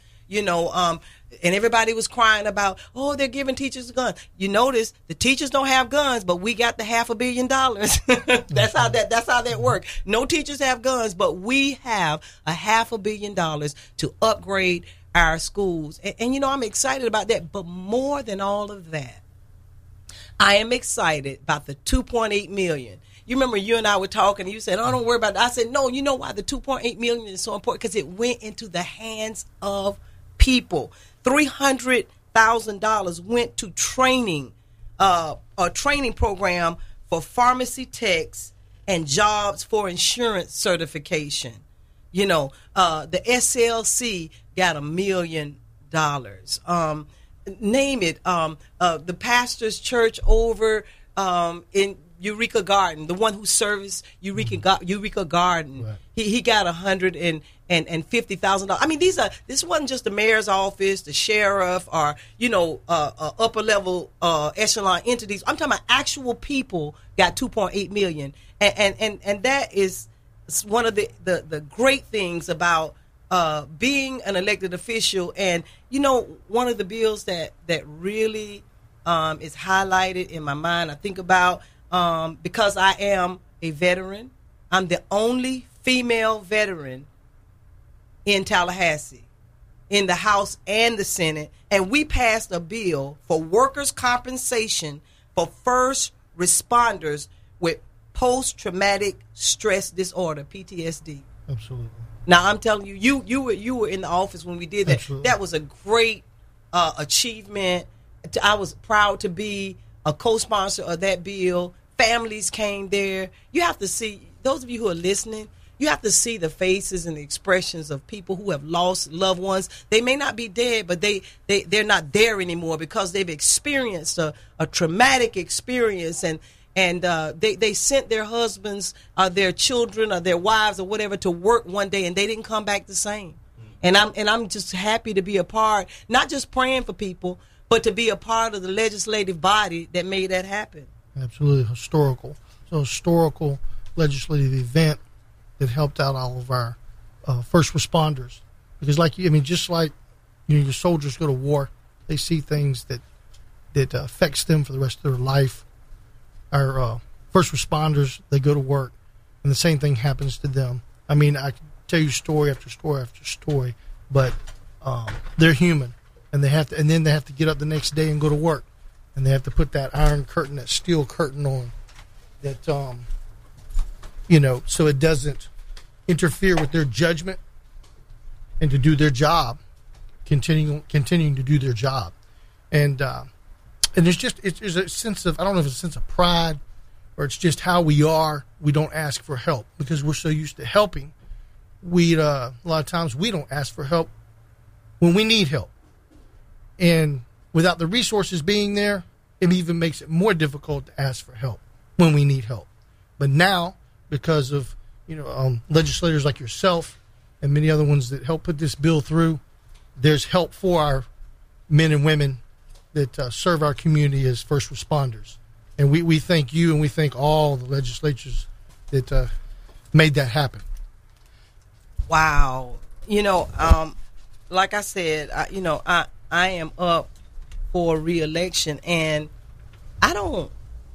and everybody was crying about, oh, they're giving teachers guns. You notice the teachers don't have guns, but we got the $500 million. That's how that works. No teachers have guns, but we have $500 million to upgrade our schools. And I'm excited about that. But more than all of that, I am excited about the $2.8 million. You remember you and I were talking and you said, oh, don't worry about that. I said, no, you know why the $2.8 million is so important? Because it went into the hands of people. $300,000 went to training, a training program for pharmacy techs and jobs for insurance certification. The SLC got $1 million. Name it. The pastor's church over in Eureka Garden, the one who serviced Eureka Garden, right. He got $150,000. I mean, this wasn't just the mayor's office, the sheriff, or upper level echelon entities. I'm talking about actual people got $2.8 million, and that is one of the great things about being an elected official. And one of the bills that really is highlighted in my mind, I think about. Because I am a veteran, I'm the only female veteran in Tallahassee, in the House and the Senate, and we passed a bill for workers' compensation for first responders with post-traumatic stress disorder, PTSD. Absolutely. Now, I'm telling you, you were in the office when we did that. Absolutely. That was a great achievement. I was proud to be a co-sponsor of that bill. Families came there. You have to see, those of you who are listening, you have to see the faces and the expressions of people who have lost loved ones. They may not be dead, but they're not there anymore because they've experienced a traumatic experience, and they sent their husbands, their children, or their wives, or whatever, to work one day, and they didn't come back the same. And I'm just happy to be a part, not just praying for people, but to be a part of the legislative body that made that happen. Absolutely historical. So historical legislative event that helped out all of our first responders. Because just like your soldiers go to war, they see things that affects them for the rest of their life. Our first responders, they go to work, and the same thing happens to them. I mean, I can tell you story after story after story, but they're human. And then they have to get up the next day and go to work, and they have to put that iron curtain, that steel curtain on, that so it doesn't interfere with their judgment, and to do their job, continuing to do their job. And there's just it's a sense of, I don't know if it's a sense of pride or it's just how we are. We don't ask for help because we're so used to helping. A lot of times we don't ask for help when we need help. And without the resources being there, it even makes it more difficult to ask for help when we need help. But now, because of legislators like yourself and many other ones that help put this bill through, there's help for our men and women that serve our community as first responders. And we thank you, and we thank all the legislatures that made that happen. Wow. Like I said, I am up for re-election, and I'm going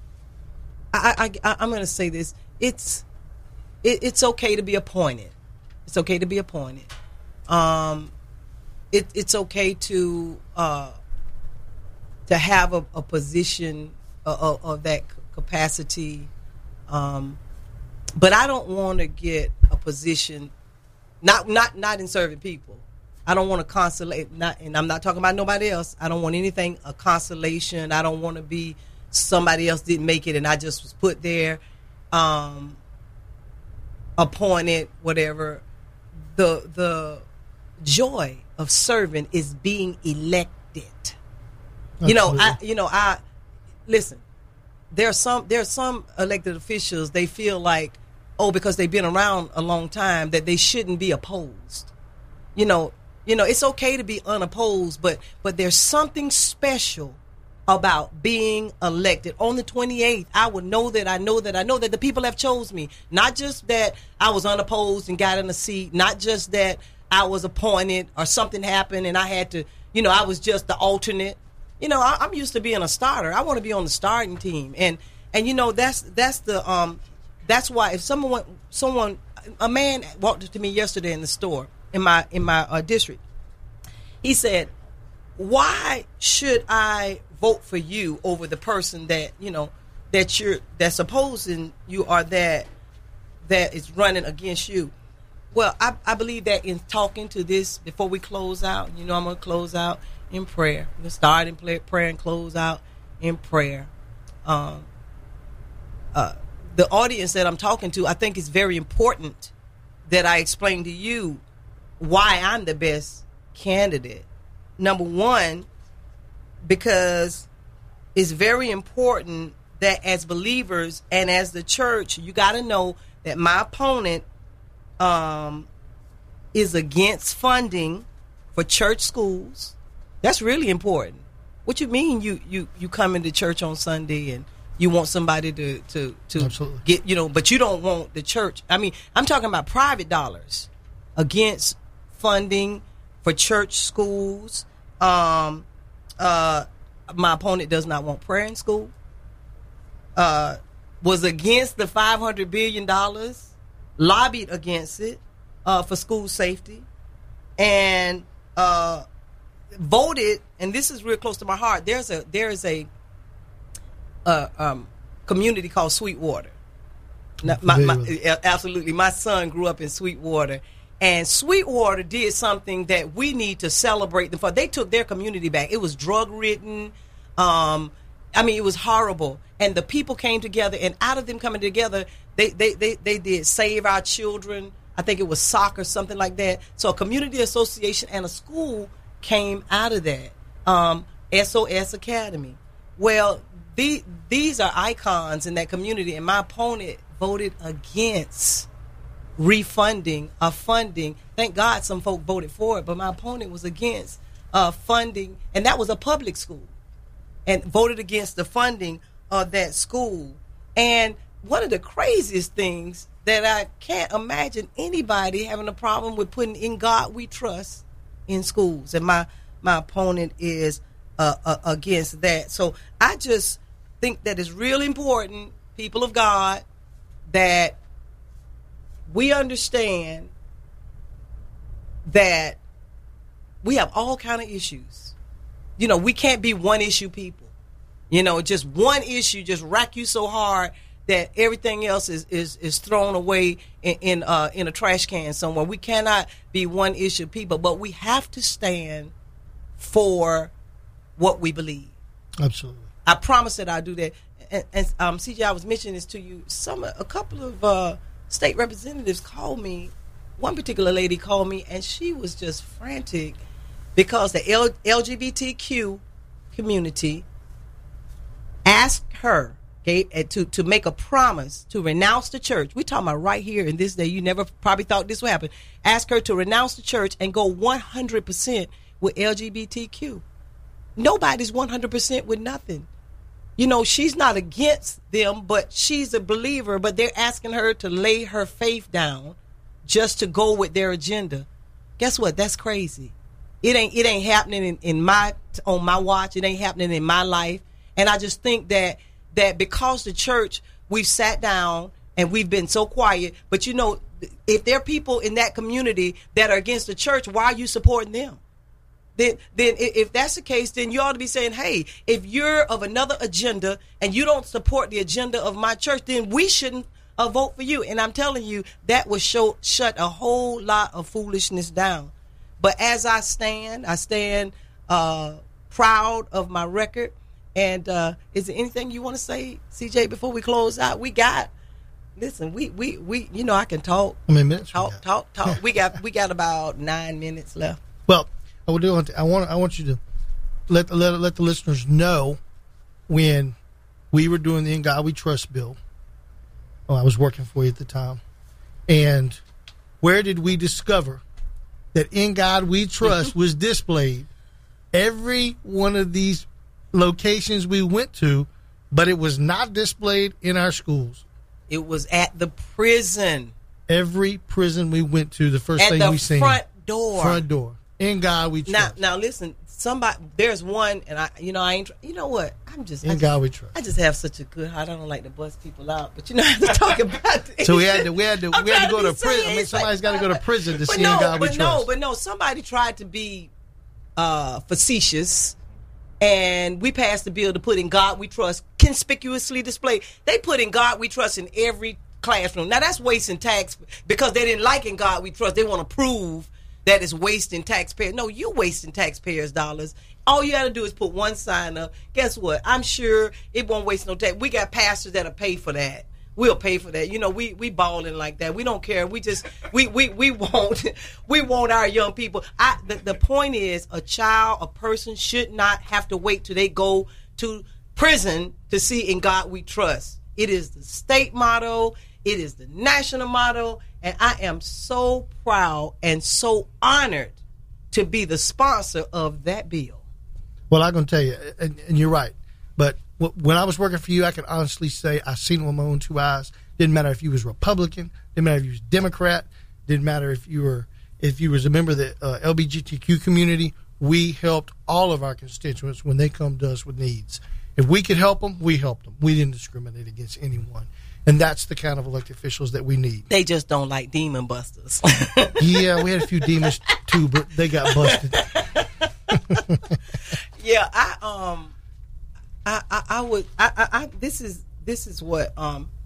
to say this. It's okay to be appointed. It's okay to be appointed. It's okay to have a position of that capacity. But I don't want to get a position, not in serving people. I don't want to consolate, and I'm not talking about nobody else. I don't want anything, a consolation. I don't want to be somebody else didn't make it and I just was put there, appointed, whatever. The joy of serving is being elected. Absolutely. I listen. There are some elected officials, they feel like, because they've been around a long time, that they shouldn't be opposed. It's okay to be unopposed, but there's something special about being elected. On the 28th, I would know that the people have chose me. Not just that I was unopposed and got in a seat, not just that I was appointed or something happened and I had to, I was just the alternate. I'm used to being a starter. I want to be on the starting team. And that's why if a man walked up to me yesterday in the store in my district. He said, "Why should I vote for you over the person that's opposing you or that is running against you?" Well, I believe that in talking to this before we close out, I'm going to close out in prayer. We're going to start in prayer and close out in prayer. The audience that I'm talking to, I think it's very important that I explain to you why I'm the best candidate. Number one, because it's very important that as believers and as the church, you got to know that my opponent is against funding for church schools. That's really important. What you mean you come into church on Sunday and you want somebody to Absolutely. get, but you don't want the church. I mean, I'm talking about private dollars against funding for church schools. My opponent does not want prayer in school. Was against the $500 billion, lobbied against it for school safety, and voted. And this is real close to my heart. There is a community called Sweetwater. Now, absolutely, my son grew up in Sweetwater, and Sweetwater did something that we need to celebrate them for. They took their community back. It was drug ridden. It was horrible. And the people came together, and out of them coming together, they did Save Our Children. I think it was soccer, something like that. So a community association and a school came out of that. SOS Academy. Well, these are icons in that community, and my opponent voted against refunding or funding. Thank God some folk voted for it, but my opponent was against funding, and that was a public school, and voted against the funding of that school. And one of the craziest things that I can't imagine anybody having a problem with putting "In God We Trust" in schools, and my opponent is against that. So I just think that it's really important, people of God, that we understand that we have all kind of issues. We can't be one issue people. Just one issue just rack you so hard that everything else is thrown away in a trash can somewhere. We cannot be one issue people, but we have to stand for what we believe. Absolutely. I promise that I'll do that. And CJ, I was mentioning this to you. A couple of state representatives called me. One particular lady called me, and she was just frantic because the LGBTQ community asked her to make a promise to renounce the church. We're talking about right here in this day. You never probably thought this would happen. Ask her to renounce the church and go 100% with LGBTQ. Nobody's 100% with nothing. You know, she's not against them, but she's a believer. But they're asking her to lay her faith down just to go with their agenda. Guess what? That's crazy. It ain't happening on my watch. It ain't happening in my life. And I just think that because the church, we've sat down and we've been so quiet. But you know, if there are people in that community that are against the church, why are you supporting them? Then if that's the case, then you ought to be saying, hey, if you're of another agenda and you don't support the agenda of my church, then we shouldn't vote for you. And I'm telling you, that would shut a whole lot of foolishness down. But as I stand proud of my record. And is there anything you want to say, CJ, before we close out? Listen, we you know, I can talk. How many minutes? Talk. we got about 9 minutes left. Well, I want you to let the listeners know when we were doing the In God We Trust bill. I was working for you at the time. And where did we discover that In God We Trust was displayed? Every one of these locations we went to, but it was not displayed in our schools. It was at the prison. Every prison we went to, the first thing we seen. Front door. Front door. In God We Trust. Now listen, there's one, and I ain't, you know what? God We Trust. I just have such a good heart. I don't like to bust people out, but you know, I have to talk about this. So we had to go to prison. I mean, somebody's got to go to prison to see In God We Trust. But no, somebody tried to be facetious, and we passed the bill to put In God We Trust conspicuously displayed. They put In God We Trust in every classroom. Now that's wasting tax because they didn't like In God We Trust. They want to prove that is wasting taxpayers. No, you wasting taxpayers' dollars. All you got to do is put one sign up. Guess what? I'm sure it won't waste no tax. We got pastors that'll pay for that. We'll pay for that. You know, we balling like that. We don't care. We just we want our young people. The point is, a person should not have to wait till they go to prison to see In God We Trust. It is the state motto. It is the national motto. And I am so proud and so honored to be the sponsor of that bill. Well, I'm going to tell you, and you're right. But when I was working for you, I can honestly say I seen it with my own two eyes. Didn't matter if you was Republican. Didn't matter if you was Democrat. Didn't matter if you was a member of the LGBTQ community. We helped all of our constituents when they come to us with needs. If we could help them, we helped them. We didn't discriminate against anyone. And that's the kind of elected officials that we need. They just don't like demon busters. Yeah, we had a few demons too, but they got busted. Yeah, this is what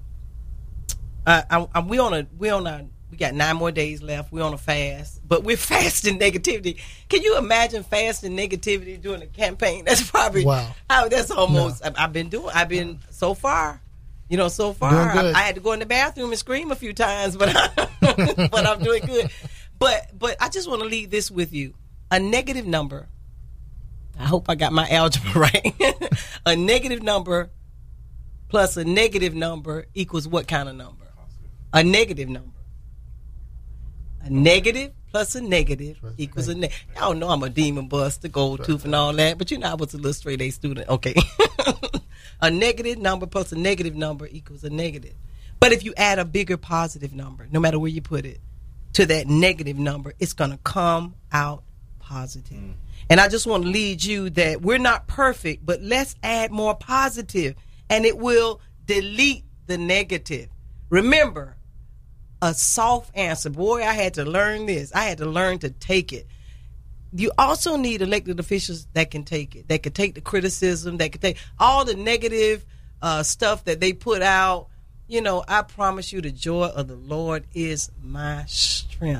we got 9 more days left. We're on a fast, but we're fasting negativity. Can you imagine fasting negativity during a campaign? That's probably wow. That's almost. No. I've been so far. You know, so far I had to go in the bathroom and scream a few times, but I'm doing good. But I just want to leave this with you: a negative number. I hope I got my algebra right. A negative number plus a negative number equals what kind of number? A negative number. A negative plus a negative equals a negative. Y'all know I'm a demon buster, gold tooth and all that, but you know I was a little straight A student. Okay. A negative number plus a negative number equals a negative. But if you add a bigger positive number, no matter where you put it, to that negative number, it's going to come out positive. And I just want to lead you that we're not perfect, but let's add more positive, and it will delete the negative. Remember, a soft answer. Boy, I had to learn this. I had to learn to take it. You also need elected officials that can take it, that can take the criticism, that can take all the negative stuff that they put out. You know, I promise you the joy of the Lord is my strength.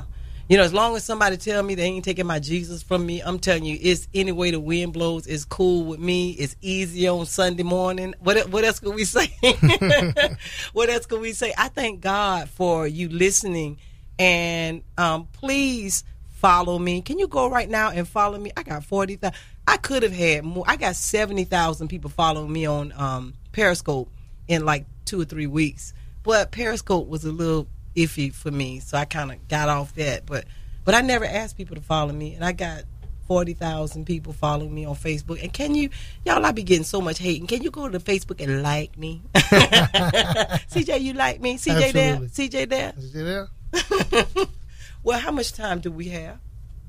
as long as somebody tell me they ain't taking my Jesus from me, I'm telling you, it's any way the wind blows. It's cool with me. It's easy on Sunday morning. What else could we say? What else could we say? I thank God for you listening, and please follow me. Can you go right now and follow me? I got 40,000. I could have had more. I got 70,000 people following me on Periscope in like 2 or 3 weeks, but Periscope was a little iffy for me, so I kind of got off that. But I never asked people to follow me, and I got 40,000 people following me on Facebook. And can you, y'all, I be getting so much hate. And can you go to Facebook and like me? CJ, you like me? CJ there? CJ there? CJ there? Well, how much time do we have?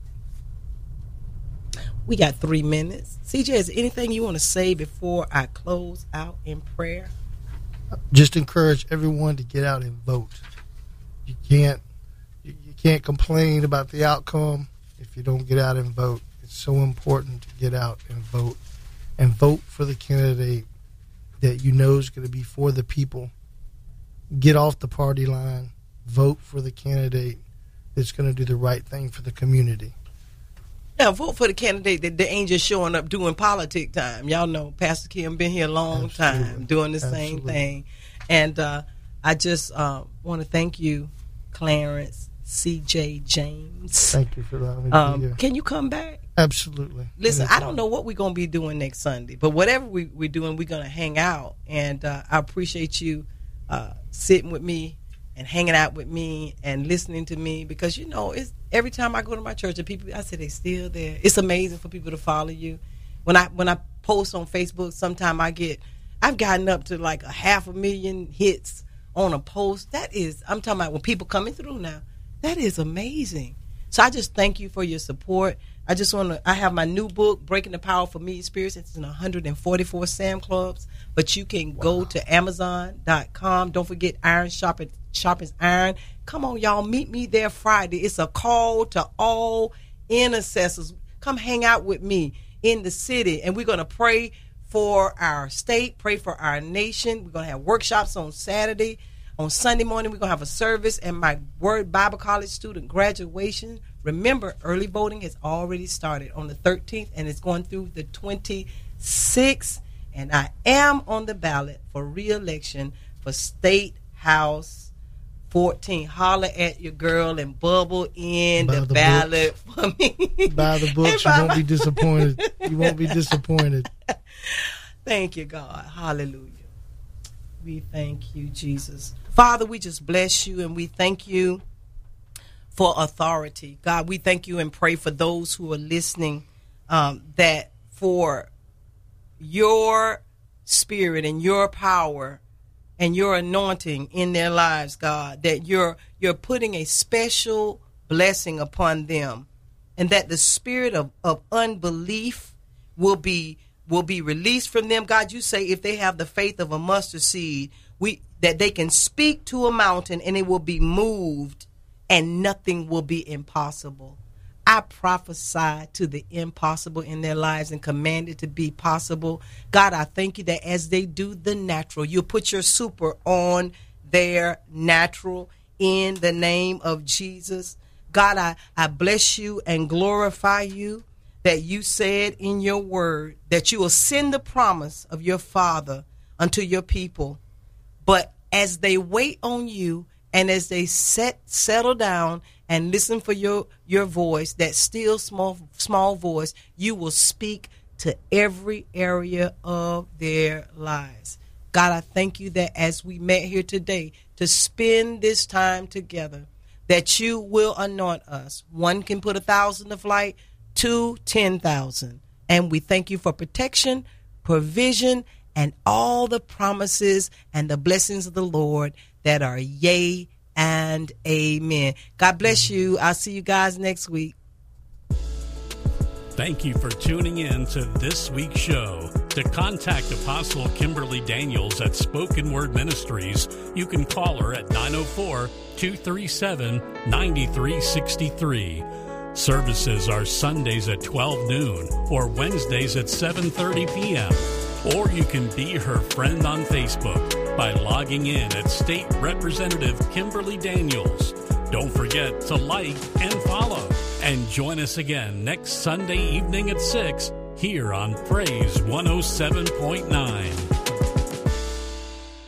We got 3 minutes. CJ, is there anything you want to say before I close out in prayer? Just encourage everyone to get out and vote. You can't complain about the outcome if you don't get out and vote. It's so important to get out and vote for the candidate that you know is going to be for the people. Get off the party line. Vote for the candidate that's going to do the right thing for the community. Yeah, vote for the candidate that ain't just showing up doing politic time. Y'all know Pastor Kim been here a long time doing the same thing. And I just want to thank you, Clarence, CJ James. Thank you for allowing me to be here. Can you come back? Absolutely. Listen, I don't know what we're going to be doing next Sunday, but whatever we're doing, we're going to hang out. And I appreciate you sitting with me and hanging out with me and listening to me, because, it's every time I go to my church and people, I say they still there. It's amazing for people to follow you. When I post on Facebook, sometime I've gotten up to like 500,000 hits on a post. I'm talking about when people coming through now. That is amazing. So I just thank you for your support. I have my new book, Breaking the Power for Me Experience. It's in 144 Sam Clubs, but you can go to Amazon.com. Don't forget Iron Sharpens Iron. Come on, y'all, meet me there Friday. It's a call to all intercessors. Come hang out with me in the city, and we're going to pray for our state, pray for our nation. We're going to have workshops on Saturday. On Sunday morning, we're going to have a service and my Word Bible College student graduation. Remember, early voting has already started on the 13th, and it's going through the 26th. And I am on the ballot for re-election for State House 14. Holler at your girl and bubble in the ballot for me. Buy the books. You won't be disappointed. You won't be disappointed. Thank you, God. Hallelujah. We thank you, Jesus. Father, we just bless you, and we thank you for authority. God, we thank you and pray for those who are listening, that for your spirit and your power and your anointing in their lives, God, that you're putting a special blessing upon them, and that the spirit of unbelief will be released from them. God, you say if they have the faith of a mustard seed, that they can speak to a mountain and it will be moved and nothing will be impossible. I prophesy to the impossible in their lives and command it to be possible. God, I thank you that as they do the natural, you'll put your super on their natural in the name of Jesus. God, I bless you and glorify you that you said in your word that you will send the promise of your Father unto your people. But as they wait on you and as they settle down and listen for your voice, that still small voice, you will speak to every area of their lives. God, I thank you that as we met here today to spend this time together, that you will anoint us. 1 can put 1,000 to flight, 2, 10,000. And we thank you for protection, provision, and all the promises and the blessings of the Lord that are yea and amen. God bless you. I'll see you guys next week. Thank you for tuning in to this week's show. To contact Apostle Kimberly Daniels at Spoken Word Ministries, you can call her at 904-237-9363. Services are Sundays at 12 noon or Wednesdays at 7:30 p.m. Or you can be her friend on Facebook by logging in at State Representative Kimberly Daniels. Don't Don't forget to like and follow. And join us again next Sunday evening at 6 here on Praise 107.9.